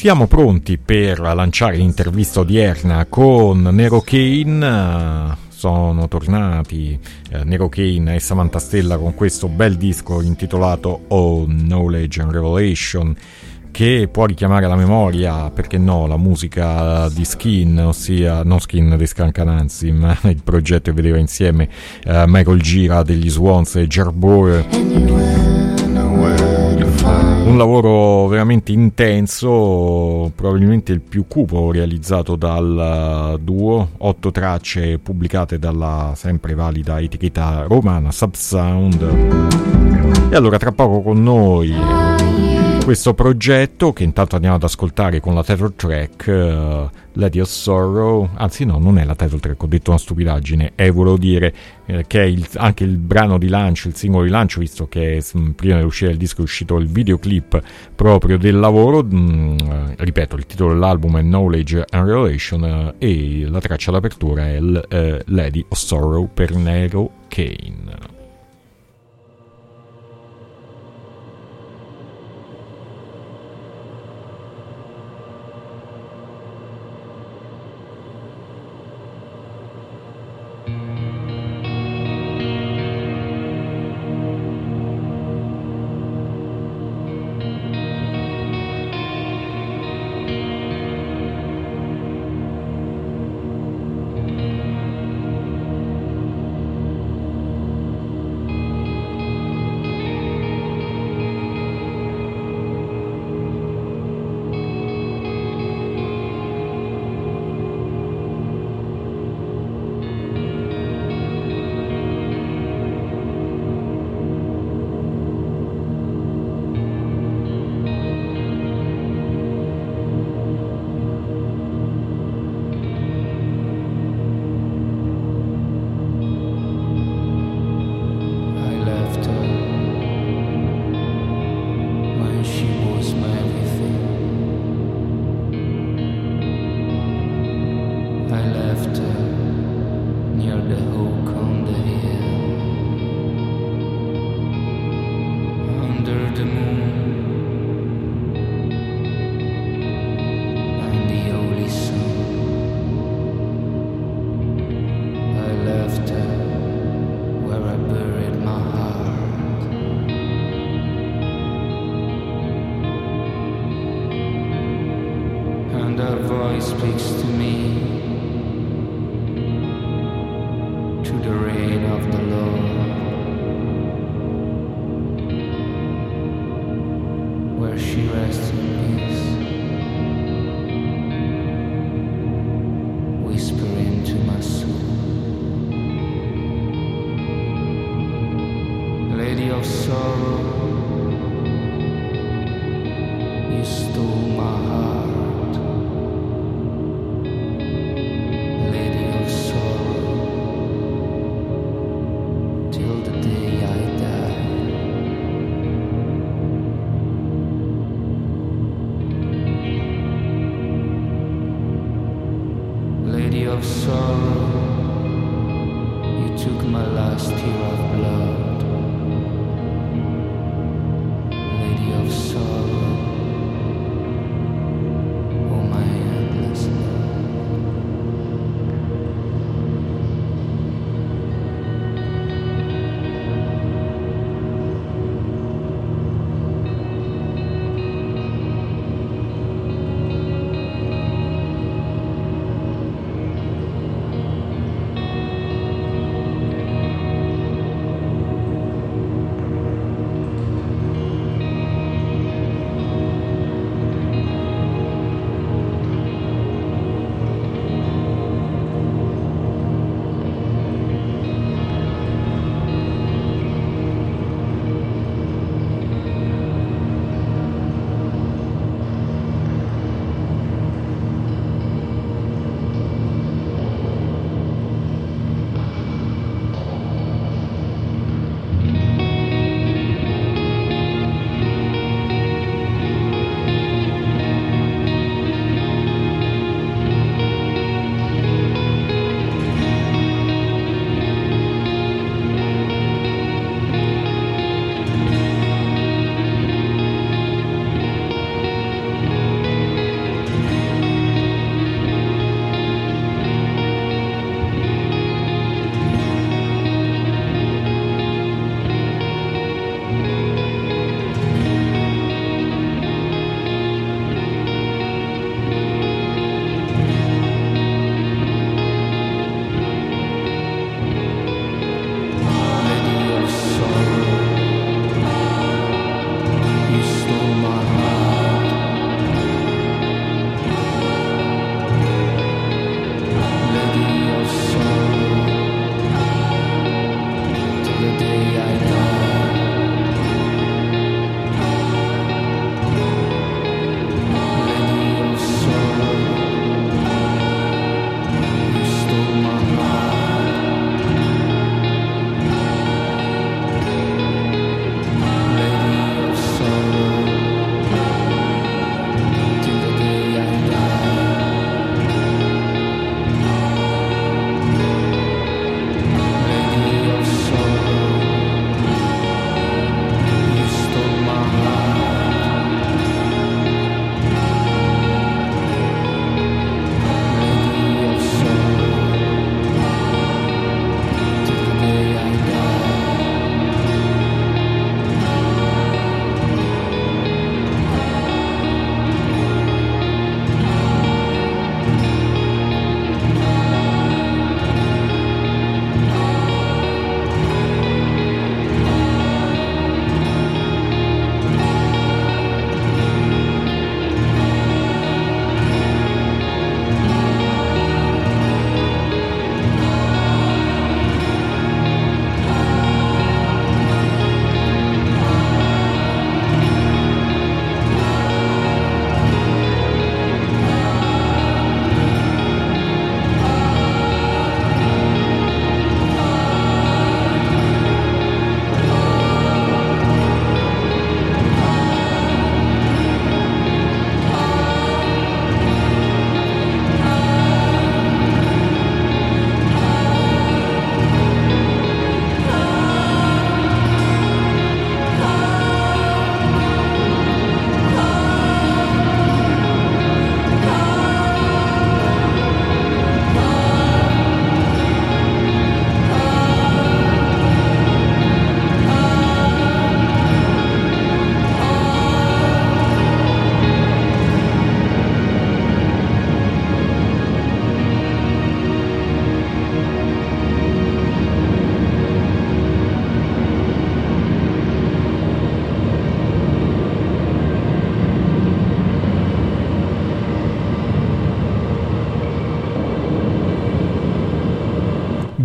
Siamo pronti per lanciare l'intervista odierna con Nero Kane. Sono tornati Nero Kane e Samantha Stella con questo bel disco intitolato Oh Knowledge and Revelation, che può richiamare alla memoria, perché no, la musica di Skin, ossia non Skin di Scancananzi, ma il progetto che vedeva insieme Michael Gira degli Swans e Jarbore. Un lavoro veramente intenso, probabilmente il più cupo realizzato dal duo, 8 tracce pubblicate dalla sempre valida etichetta romana Subsound. E allora tra poco con noi questo progetto, che intanto andiamo ad ascoltare con la title track Lady of Sorrow, anzi no, non è la title track, ho detto una stupidaggine, volevo dire che è anche il brano di lancio, il singolo di lancio, visto che prima dell'uscita del disco è uscito il videoclip proprio del lavoro. Ripeto, il titolo dell'album è Knowledge and Revelation e la traccia d'apertura è Lady of Sorrow per Nero Kane.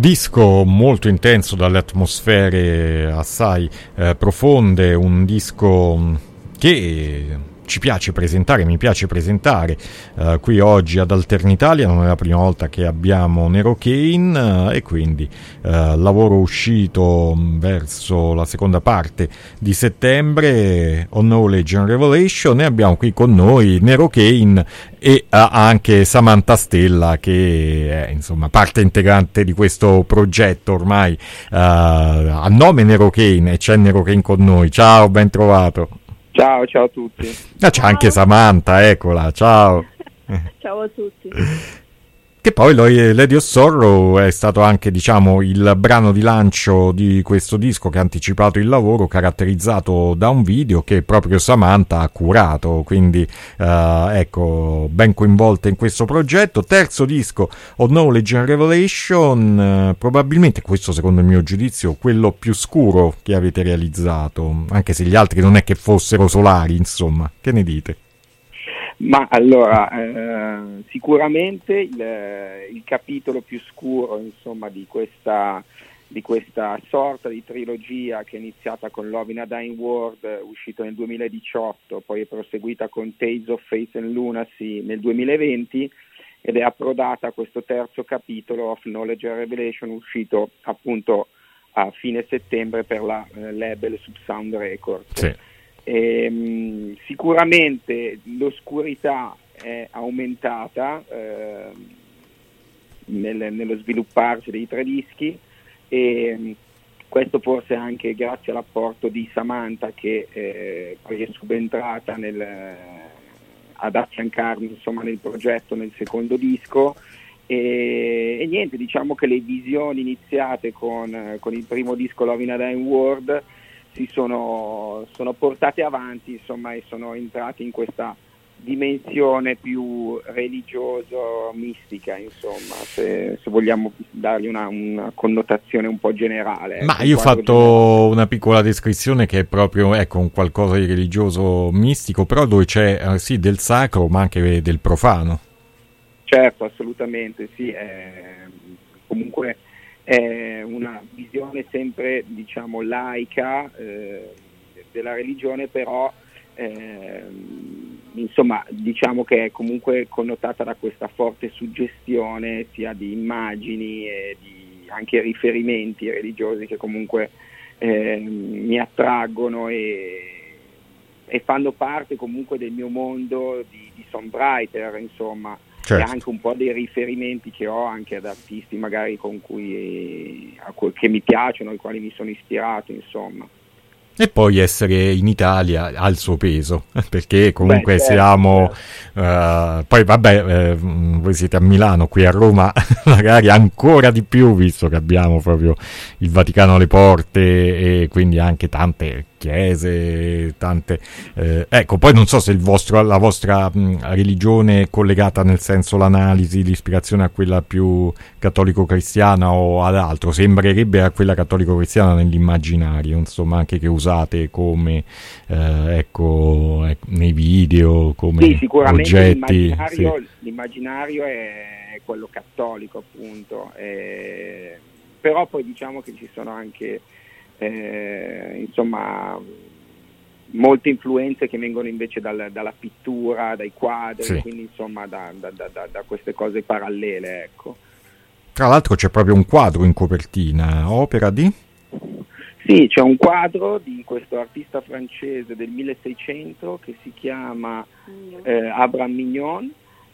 disco molto intenso, dalle atmosfere assai profonde, un disco che ci piace presentare, mi piace presentare qui oggi ad Alternitalia. Non è la prima volta che abbiamo Nero Kane, e quindi lavoro uscito verso la seconda parte di settembre, On Knowledge and Revelation, e abbiamo qui con noi Nero Kane e anche Samantha Stella, che è insomma parte integrante di questo progetto ormai a nome Nero Kane, e c'è Nero Kane con noi. Ciao, ben trovato. Ciao a tutti. C'è anche Samantha, eccola, ciao. Ciao a tutti. Che poi Lady of Sorrow è stato anche, diciamo, il brano di lancio di questo disco che ha anticipato il lavoro, caratterizzato da un video che proprio Samantha ha curato, quindi ecco, ben coinvolta in questo progetto. Terzo disco, On Knowledge and Revelation, probabilmente questo, secondo il mio giudizio, quello più scuro che avete realizzato, anche se gli altri non è che fossero solari, insomma. Che ne dite? Ma allora, sicuramente il capitolo più scuro, insomma, di questa sorta di trilogia che è iniziata con Love in a Dying World, uscito nel 2018, poi è proseguita con Tales of Faith and Lunacy nel 2020 ed è approdata a questo terzo capitolo, Of Knowledge and Revelation, uscito appunto a fine settembre per la label Subsound Records. Sì. Sicuramente l'oscurità è aumentata nello svilupparsi dei tre dischi, e questo forse anche grazie all'apporto di Samantha, che poi è subentrata ad affiancarmi, insomma, nel progetto nel secondo disco. E niente, diciamo che le visioni iniziate con il primo disco Love in a Dying World si sono portate avanti, insomma, e sono entrati in questa dimensione più religioso-mistica, insomma, se vogliamo dargli una connotazione un po' generale. Ma io ho fatto una piccola descrizione che è proprio, ecco, un qualcosa di religioso-mistico, però dove c'è sì del sacro ma anche del profano. Certo, assolutamente, sì, comunque è una visione sempre, diciamo, laica della religione, però insomma, diciamo che è comunque connotata da questa forte suggestione sia di immagini e di anche riferimenti religiosi che comunque mi attraggono e fanno parte comunque del mio mondo di songwriter, insomma. Certo. E anche un po' dei riferimenti che ho anche ad artisti magari che mi piacciono, ai quali mi sono ispirato, insomma. E poi essere in Italia ha il suo peso, perché comunque certo, siamo poi vabbè, voi siete a Milano, qui a Roma magari ancora di più, visto che abbiamo proprio il Vaticano alle porte e quindi anche tante chiese, tante ecco, poi non so se la vostra religione è collegata, nel senso, l'analisi, l'ispirazione a quella più cattolico-cristiana o ad altro. Sembrerebbe a quella cattolico-cristiana nell'immaginario, insomma, anche che usate come ecco, nei video, come sì, sicuramente oggetti. l'immaginario è quello cattolico, appunto, però poi diciamo che ci sono anche insomma molte influenze che vengono invece dalla pittura, dai quadri, sì. Quindi insomma da queste cose parallele, ecco. Tra l'altro c'è proprio un quadro in copertina, opera di? Sì, c'è un quadro di questo artista francese del 1600 che si chiama Abraham Mignon,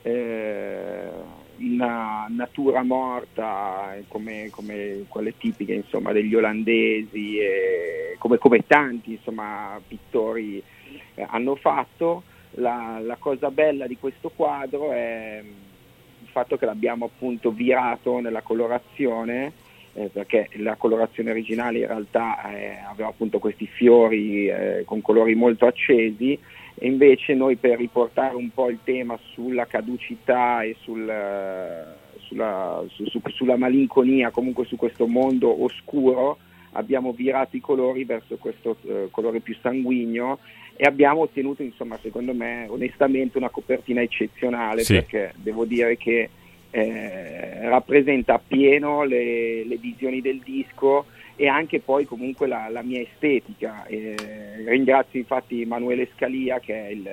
una natura morta come quelle tipiche, insomma, degli olandesi, come tanti, insomma, pittori hanno fatto. La cosa bella di questo quadro è il fatto che l'abbiamo appunto virato nella colorazione, perché la colorazione originale in realtà aveva appunto questi fiori con colori molto accesi, e invece noi, per riportare un po' il tema sulla caducità e sulla malinconia, comunque su questo mondo oscuro, abbiamo virato i colori verso questo colore più sanguigno, e abbiamo ottenuto, insomma, secondo me, onestamente, una copertina eccezionale, sì. Perché devo dire che rappresenta appieno le visioni del disco e anche poi comunque la mia estetica. Ringrazio infatti Emanuele Scalia, che è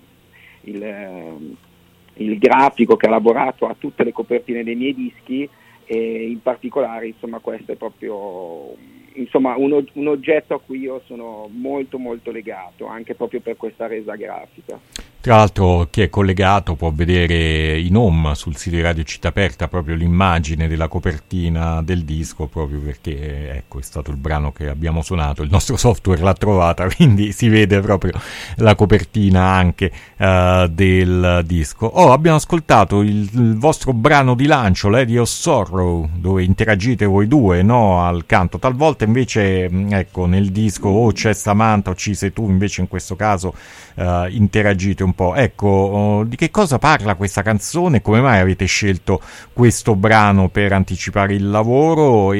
il grafico che ha lavorato a tutte le copertine dei miei dischi, e in particolare insomma questo è proprio un oggetto a cui io sono molto molto legato, anche proprio per questa resa grafica. Tra l'altro chi è collegato può vedere in home sul sito di Radio Città Aperta proprio l'immagine della copertina del disco, proprio perché ecco è stato il brano che abbiamo suonato, il nostro software l'ha trovata, quindi si vede proprio la copertina anche del disco. Abbiamo ascoltato il vostro brano di lancio, Lady of Sorrow, dove interagite voi due, no, al canto. Talvolta invece ecco nel disco c'è Samantha o ci sei tu, invece in questo caso interagite un po'. Ecco, di che cosa parla questa canzone? Come mai avete scelto questo brano per anticipare il lavoro?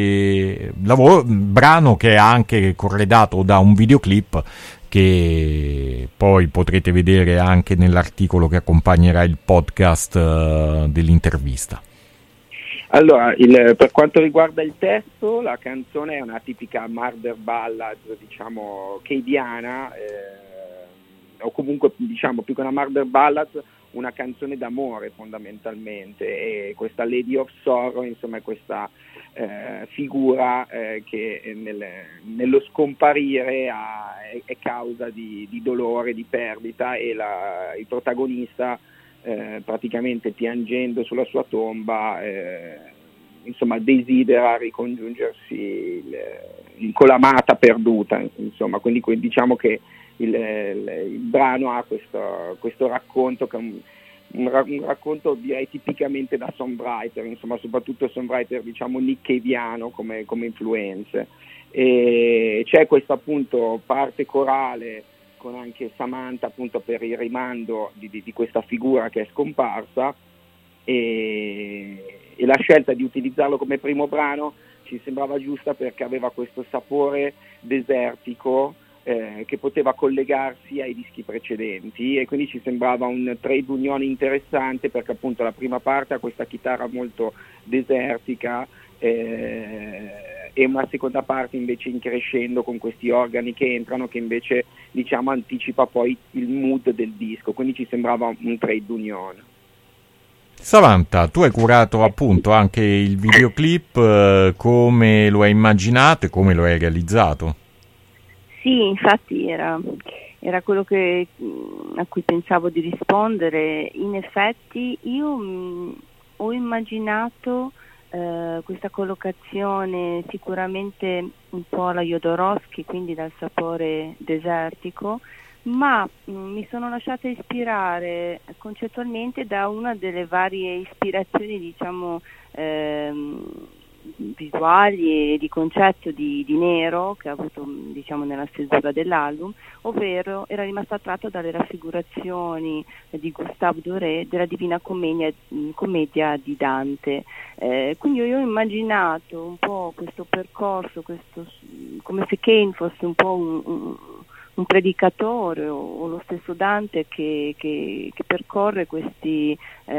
Brano che è anche corredato da un videoclip che poi potrete vedere anche nell'articolo che accompagnerà il podcast dell'intervista. Allora, per quanto riguarda il testo, la canzone è una tipica murder ballad, diciamo, cadiana, o comunque diciamo più che una murder ballad, una canzone d'amore fondamentalmente, e questa Lady of Sorrow insomma è questa figura che nello scomparire è causa di dolore, di perdita, e il protagonista praticamente piangendo sulla sua tomba insomma desidera ricongiungersi con l'amata perduta, insomma. Quindi diciamo che il brano ha questo racconto che è un racconto direi tipicamente da songwriter, insomma, soprattutto songwriter diciamo nickeiviano come influenze, e c'è questa appunto parte corale con anche Samantha appunto per il rimando di questa figura che è scomparsa, e la scelta di utilizzarlo come primo brano ci sembrava giusta perché aveva questo sapore desertico che poteva collegarsi ai dischi precedenti, e quindi ci sembrava un trade union interessante, perché appunto la prima parte ha questa chitarra molto desertica e una seconda parte invece in crescendo con questi organi che entrano, che invece diciamo anticipa poi il mood del disco, quindi ci sembrava un trade union. Samantha, tu hai curato appunto anche il videoclip, come lo hai immaginato e come lo hai realizzato? Sì, infatti era quello a cui pensavo di rispondere. In effetti io ho immaginato questa collocazione sicuramente un po' alla Jodorowsky, quindi dal sapore desertico, ma mi sono lasciata ispirare concettualmente da una delle varie ispirazioni, diciamo, visuali e di concetto di Nero che ha avuto, diciamo, nella stesura dell'album, ovvero era rimasto attratto dalle raffigurazioni di Gustave Doré della Divina Commedia di Dante. Quindi io ho immaginato un po' questo percorso, come se Cain fosse un po' un predicatore o lo stesso Dante che percorre questi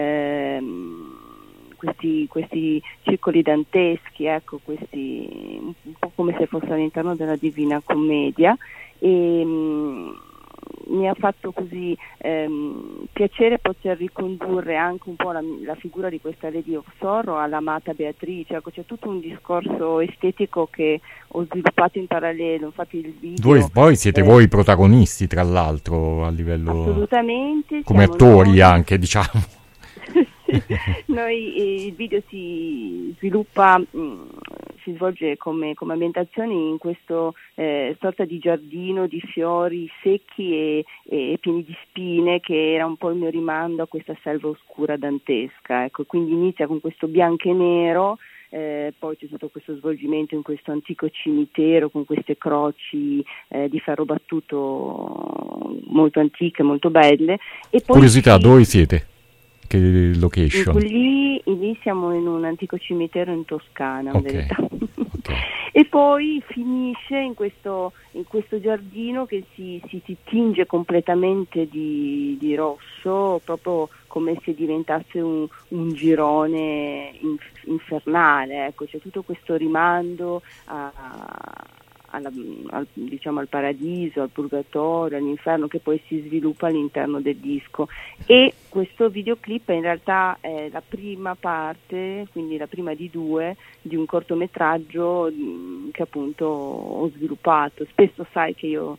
circoli danteschi, ecco, questi un po' come se fosse all'interno della Divina Commedia, e mi ha fatto così piacere poter ricondurre anche un po' la figura di questa Lady of Sorrow all'amata Beatrice. Ecco, c'è tutto un discorso estetico che ho sviluppato in parallelo, infatti il video... Voi siete voi protagonisti, tra l'altro, a livello... Assolutamente. Come attori anche, diciamo. Noi il video si sviluppa, si svolge come ambientazione in questo sorta di giardino di fiori secchi e pieni di spine, che era un po' il mio rimando a questa selva oscura dantesca, ecco. Quindi inizia con questo bianco e nero, poi c'è tutto questo svolgimento in questo antico cimitero con queste croci di ferro battuto molto antiche, molto belle. E poi curiosità, dove siete? Che location? Lì siamo in un antico cimitero in Toscana, in verità. Okay. e poi finisce in questo giardino che si tinge completamente di rosso, proprio come se diventasse un girone infernale, ecco. C'è tutto questo rimando diciamo al paradiso, al purgatorio, all'inferno, che poi si sviluppa all'interno del disco. E questo videoclip in realtà è la prima parte, quindi la prima di due, di un cortometraggio che appunto ho sviluppato. Spesso sai che io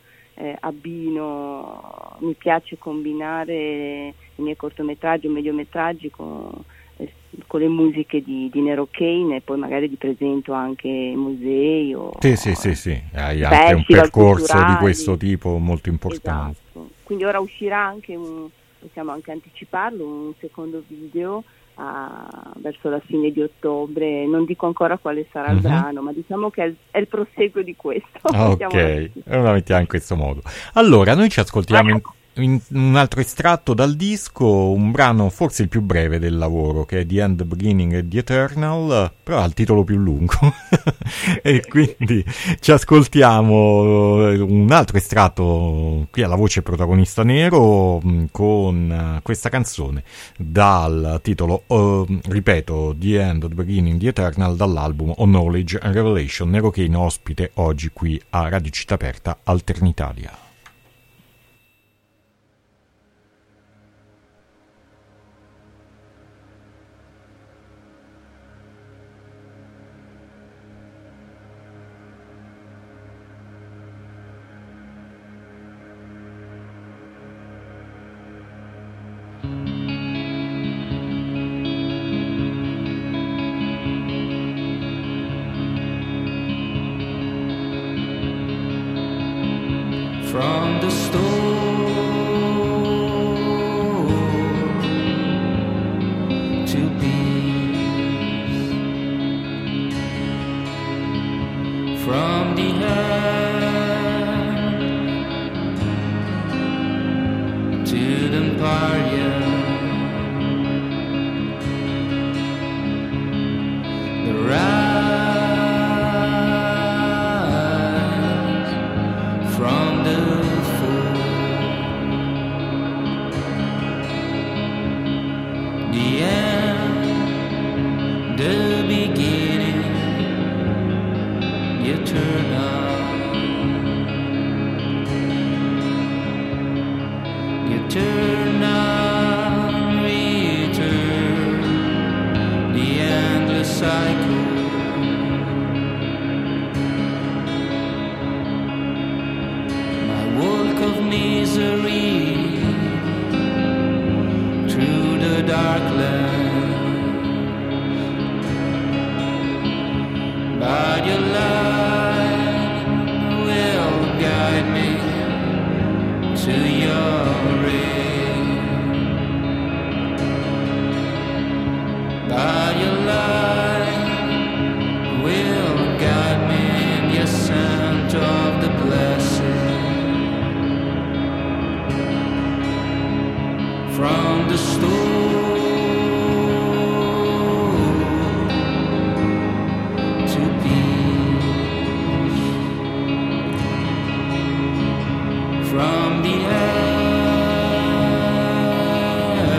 mi piace combinare i miei cortometraggi o mediometraggi con le musiche di Nero Kane, e poi magari li presento anche musei o sì. Hai anche un percorso culturali di questo tipo molto importante. Esatto. Quindi ora uscirà anche possiamo anche anticiparlo, un secondo video verso la fine di ottobre. Non dico ancora quale sarà il brano, ma diciamo che è il proseguo di questo. Ok, la mettiamo in questo modo. Allora, noi ci ascoltiamo un altro estratto dal disco, un brano forse il più breve del lavoro, che è The End, The Beginning e The Eternal, però ha il titolo più lungo. E quindi ci ascoltiamo un altro estratto qui alla voce protagonista Nero, con questa canzone dal titolo, ripeto, The End, The Beginning, The Eternal, dall'album On Knowledge and Revelation. Nero Kane ospite oggi qui a Radio Città Aperta Alternitalia. From the store to peace, from the earth to the empire, the rise from the the beginning, eternal, return, the endless cycle, my work of misery through the dark land. But your light will guide me to your end. But your light will guide me in the ascent of the blessed. From the storm from the air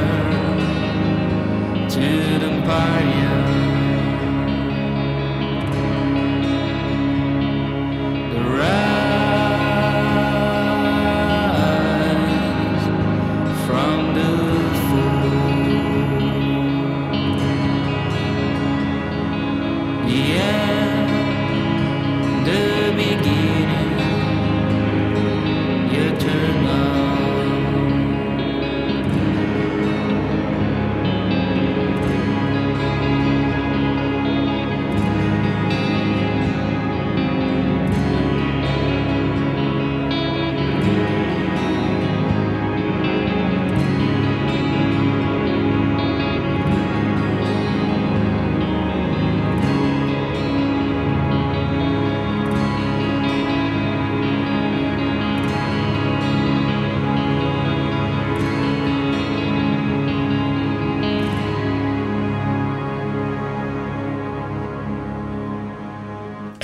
to the empire, the rise from the fall.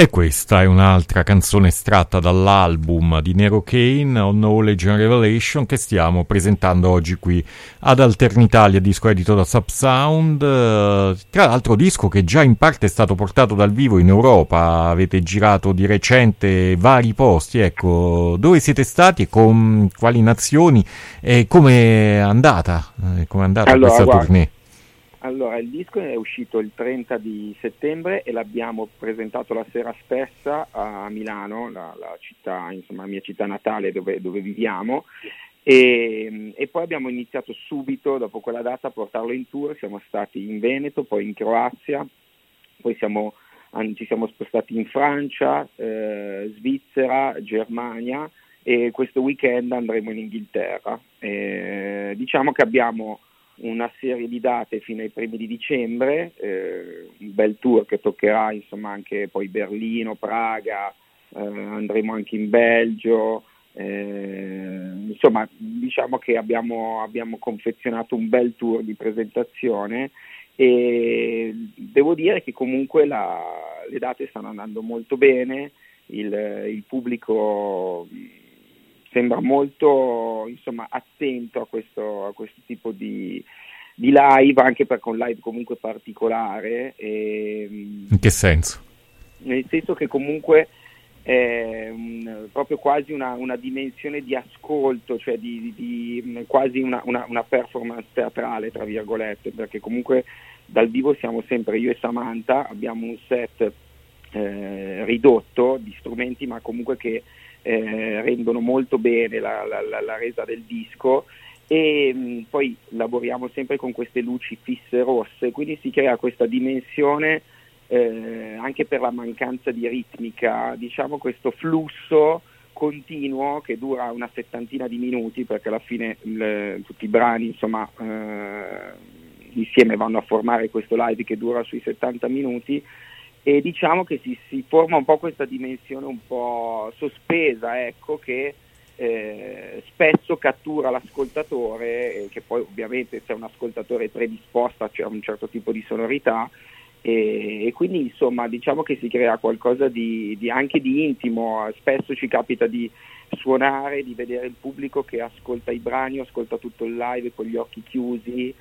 E questa è un'altra canzone estratta dall'album di Nero Kane, On Knowledge and Revelation, che stiamo presentando oggi qui ad Alternitalia, disco edito da Subsound. Tra l'altro disco che già in parte è stato portato dal vivo in Europa, avete girato di recente vari posti, ecco, dove siete stati e con quali nazioni e come è andata? Questa tournée? Allora, il disco è uscito il 30 di settembre e l'abbiamo presentato la sera stessa a Milano, la città, insomma, la mia città natale dove viviamo, e poi abbiamo iniziato subito dopo quella data a portarlo in tour. Siamo stati in Veneto, poi in Croazia, poi ci siamo spostati in Francia, Svizzera, Germania, e questo weekend andremo in Inghilterra. Diciamo che abbiamo una serie di date fino ai primi di dicembre, un bel tour che toccherà insomma anche poi Berlino, Praga, andremo anche in Belgio, insomma diciamo che abbiamo confezionato un bel tour di presentazione, e devo dire che comunque le date stanno andando molto bene, il pubblico sembra molto insomma attento a questo tipo di live, anche perché è un live comunque particolare. In che senso? Nel senso che comunque è proprio quasi una dimensione di ascolto, cioè di quasi una performance teatrale, tra virgolette, perché comunque dal vivo siamo sempre io e Samantha, abbiamo un set ridotto di strumenti, ma comunque che rendono molto bene la resa del disco, e poi lavoriamo sempre con queste luci fisse rosse, quindi si crea questa dimensione anche per la mancanza di ritmica, diciamo questo flusso continuo che dura una settantina di minuti, perché alla fine tutti i brani insomma insieme vanno a formare questo live che dura sui 70 minuti, e diciamo che si forma un po' questa dimensione un po' sospesa, ecco, che spesso cattura l'ascoltatore, che poi ovviamente se un ascoltatore è predisposto a un certo tipo di sonorità, e quindi insomma diciamo che si crea qualcosa di anche di intimo. Spesso ci capita di suonare, di vedere il pubblico che ascolta i brani, ascolta tutto il live con gli occhi chiusi,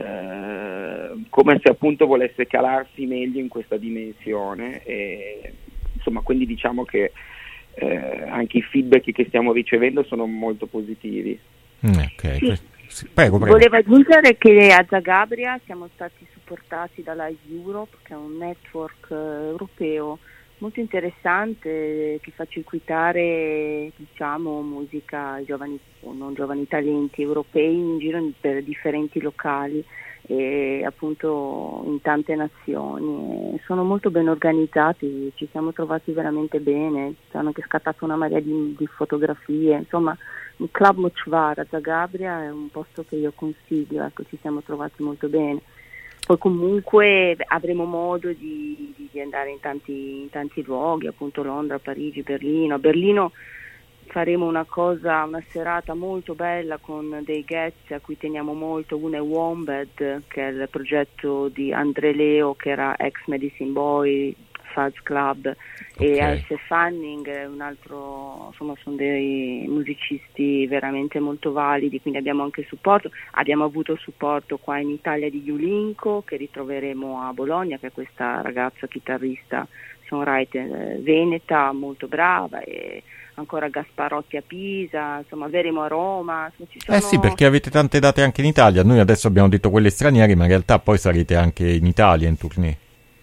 come se appunto volesse calarsi meglio in questa dimensione, e insomma quindi diciamo che anche i feedback che stiamo ricevendo sono molto positivi. Ok, sì. Prego. Volevo aggiungere che a Zagabria siamo stati supportati dalla Europe, che è un network europeo molto interessante che fa circuitare, diciamo, musica ai giovani o non giovani talenti europei in giro per differenti locali e appunto in tante nazioni. Sono molto ben organizzati, ci siamo trovati veramente bene, ci hanno anche scattato una marea di fotografie, insomma il Club Mochvar a Zagabria è un posto che io consiglio, ecco, ci siamo trovati molto bene. Poi comunque avremo modo di andare in tanti luoghi, appunto Londra, Parigi, Berlino. A Berlino faremo una serata molto bella con dei guest a cui teniamo molto. Uno è Wombed, che è il progetto di Andre Leo, che era ex Medicine Boy, Fuzz Club, e Else Fanning, un altro, insomma sono dei musicisti veramente molto validi, quindi abbiamo anche supporto. Abbiamo avuto supporto qua in Italia di Yulinko, che ritroveremo a Bologna, che è questa ragazza chitarrista songwriter veneta molto brava, e ancora Gasparotti a Pisa, insomma avremo a Roma, insomma, ci sono... Sì, perché avete tante date anche in Italia. Noi adesso abbiamo detto quelle straniere, ma in realtà poi sarete anche in Italia in tournée.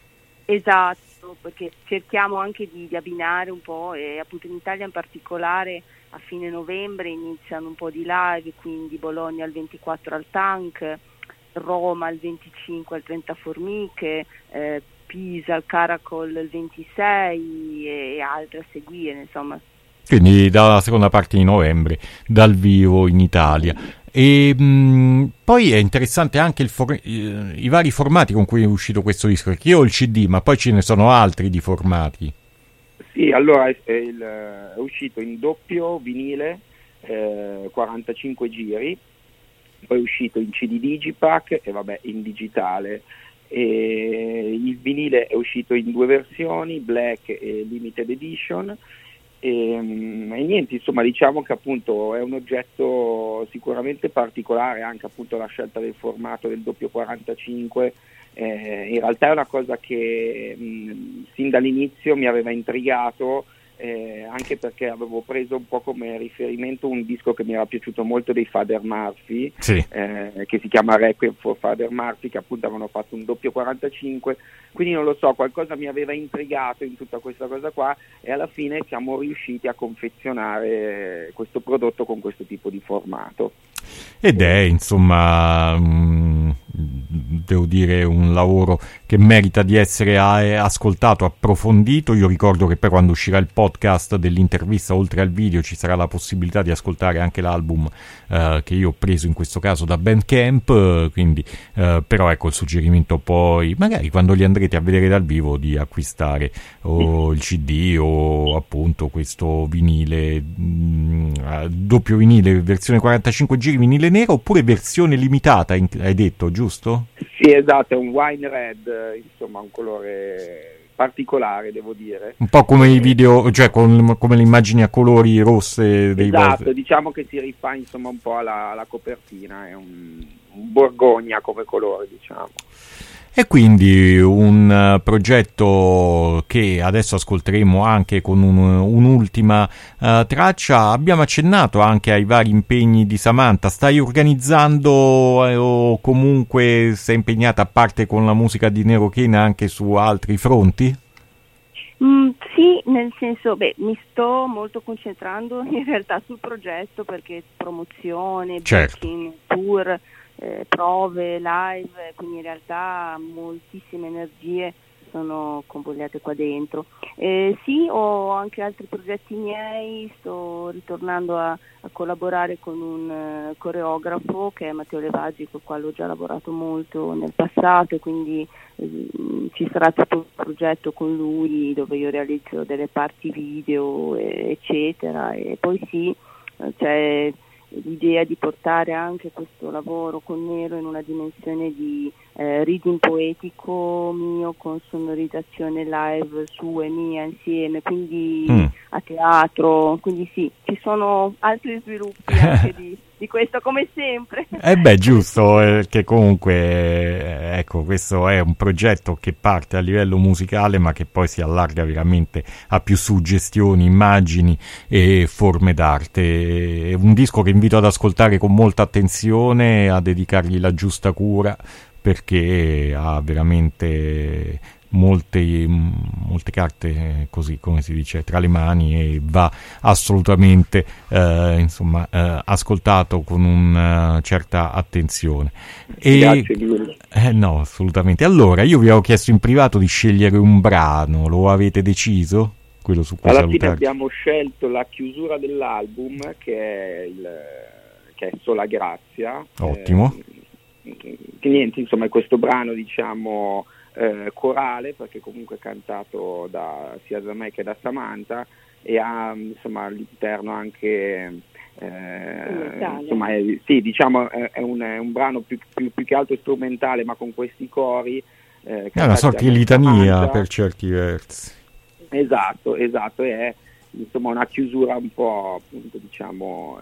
Esatto, perché cerchiamo anche di abbinare un po', e appunto in Italia in particolare a fine novembre iniziano un po' di live, quindi Bologna il 24 al Tank, Roma il 25 al 30 Formiche, Pisa al Caracol il 26 e altre a seguire, insomma. Quindi dalla seconda parte di novembre dal vivo in Italia. E poi è interessante anche i vari formati con cui è uscito questo disco, perché io ho il CD, ma poi ce ne sono altri di formati. Sì, allora è uscito in doppio vinile, 45 giri, poi è uscito in CD Digipack e vabbè in digitale. E il vinile è uscito in 2 versioni, Black e Limited Edition. E niente, insomma, diciamo che appunto è un oggetto sicuramente particolare, anche appunto la scelta del formato del doppio 45. In realtà è una cosa che sin dall'inizio mi aveva intrigato, anche perché avevo preso un po' come riferimento un disco che mi era piaciuto molto dei Father Murphy, sì. Che si chiama Requiem for Father Murphy, che appunto avevano fatto un doppio 45, quindi non lo so, qualcosa mi aveva intrigato in tutta questa cosa qua, e alla fine siamo riusciti a confezionare questo prodotto con questo tipo di formato. Ed è, insomma, devo dire, un lavoro che merita di essere ascoltato, approfondito. Io ricordo che poi quando uscirà il podcast dell'intervista, oltre al video, ci sarà la possibilità di ascoltare anche l'album che io ho preso in questo caso da Bandcamp, quindi però ecco, il suggerimento poi, magari quando li andrete a vedere dal vivo, di acquistare o il CD o appunto questo vinile, doppio vinile, versione 45 giri, vinile nero, oppure versione limitata, hai detto, giusto? Sì, esatto, è un wine red, insomma un colore particolare, devo dire. Un po' come i video, cioè come le immagini a colori rosse dei Esatto, diciamo che si rifà insomma un po' alla copertina, è un borgogna come colore, diciamo. E quindi un progetto che adesso ascolteremo anche con un'ultima traccia. Abbiamo accennato anche ai vari impegni di Samantha. Stai organizzando o comunque sei impegnata, a parte con la musica di Nero Kena, anche su altri fronti? Sì, nel senso, mi sto molto concentrando in realtà sul progetto, perché promozione, certo, booking, tour, prove, live, quindi in realtà moltissime energie sono convogliate qua dentro. Sì, ho anche altri progetti miei, sto ritornando a collaborare con un coreografo che è Matteo Levaggi, con il quale ho già lavorato molto nel passato, quindi ci sarà tutto un progetto con lui dove io realizzo delle parti video, eccetera. E poi sì, c'è l'idea di portare anche questo lavoro con Nero in una dimensione di reading poetico mio, con sonorizzazione live sua e mia insieme, quindi a teatro, quindi sì, ci sono altri sviluppi anche di questo, come sempre. Giusto, che comunque ecco, questo è un progetto che parte a livello musicale, ma che poi si allarga veramente a più suggestioni, immagini e forme d'arte. È un disco che invito ad ascoltare con molta attenzione, a dedicargli la giusta cura, perché ha veramente molte carte, così come si dice, tra le mani, e va assolutamente ascoltato con una certa attenzione. Grazie. No, assolutamente. Allora, io vi avevo chiesto in privato di scegliere un brano, lo avete deciso? Quello su cui alla fine abbiamo scelto la chiusura dell'album, che è Sola Grazia. Ottimo. Che niente, insomma, è questo brano, diciamo, corale, perché comunque è cantato sia da me che da Samantha, e ha insomma all'interno anche insomma sì, diciamo è un brano più che altro strumentale, ma con questi cori, è una sorta di litania per certi versi. Esatto, e è insomma una chiusura un po', appunto, diciamo,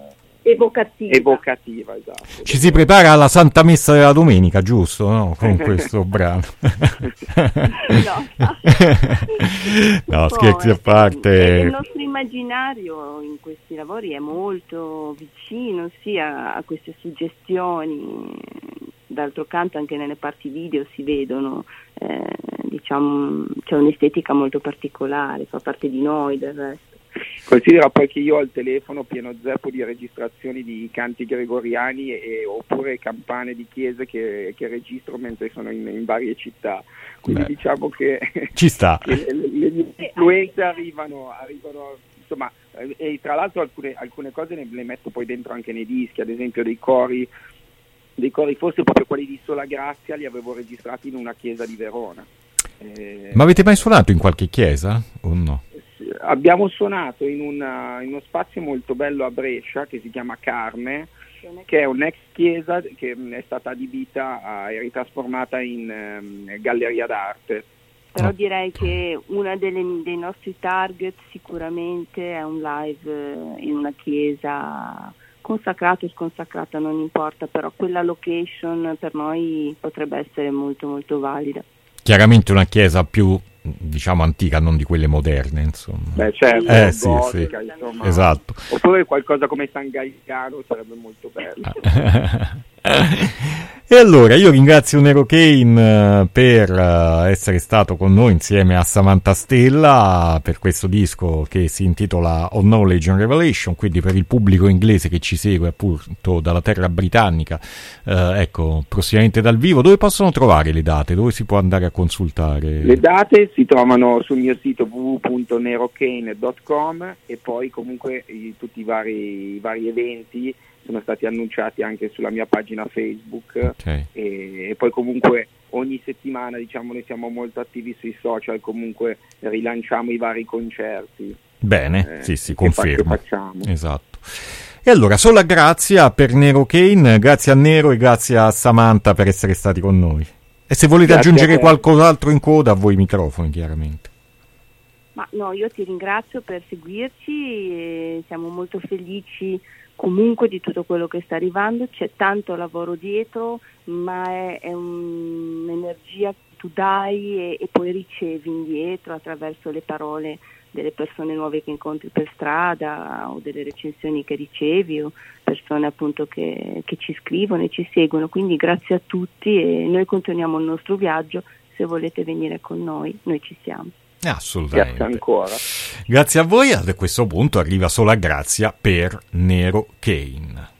evocativa, esatto. Ci si prepara alla Santa Messa della domenica, giusto? No? Con questo brano. No, scherzi a parte. Il nostro immaginario in questi lavori è molto vicino sia a queste suggestioni. D'altro canto anche nelle parti video si vedono, diciamo, c'è un'estetica molto particolare, fa parte di noi del resto. Considera poi che io ho il telefono pieno zeppo di registrazioni di canti gregoriani oppure campane di chiese che registro mentre sono in varie città, quindi diciamo che ci sta. Che le influenze arrivano, insomma, e tra l'altro alcune cose le metto poi dentro anche nei dischi, ad esempio dei cori, forse proprio quelli di Sola Grazia li avevo registrati in una chiesa di Verona. Ma avete mai suonato in qualche chiesa o no? Abbiamo suonato in uno spazio molto bello a Brescia che si chiama Carme, che è un'ex chiesa che è stata adibita e ritrasformata in galleria d'arte. Però direi che una dei nostri target sicuramente è un live in una chiesa, consacrata o sconsacrata, non importa, però quella location per noi potrebbe essere molto molto valida. Chiaramente una chiesa più, diciamo, antica, non di quelle moderne, insomma. Beh, certo, gotica, sì. Insomma. Esatto. Oppure qualcosa come San Galliano sarebbe molto bello. E allora io ringrazio Nero Kane per essere stato con noi insieme a Samantha Stella per questo disco che si intitola All Knowledge and Revelation, quindi per il pubblico inglese che ci segue appunto dalla terra britannica, ecco, prossimamente dal vivo. Dove possono trovare le date? Dove si può andare a consultare? Le date si trovano sul mio sito www.nerokane.com e poi comunque tutti i vari eventi sono stati annunciati anche sulla mia pagina Facebook. Okay. E poi comunque ogni settimana, diciamo, noi siamo molto attivi sui social, comunque rilanciamo i vari concerti. Bene, sì, confermo. Facciamo. Esatto. E allora, sola grazia per Nero Kane, grazie a Nero e grazie a Samantha per essere stati con noi. E se volete aggiungere qualcos'altro in coda, a voi i microfoni, chiaramente. Ma no, io ti ringrazio per seguirci e siamo molto felici comunque di tutto quello che sta arrivando. C'è tanto lavoro dietro, ma è un'energia che tu dai e poi ricevi indietro attraverso le parole delle persone nuove che incontri per strada o delle recensioni che ricevi o persone appunto che ci scrivono e ci seguono. Quindi grazie a tutti e noi continuiamo il nostro viaggio. Se volete venire con noi ci siamo. Assolutamente. Grazie ancora. Grazie a voi. A questo punto arriva sola grazia per Nero Kane.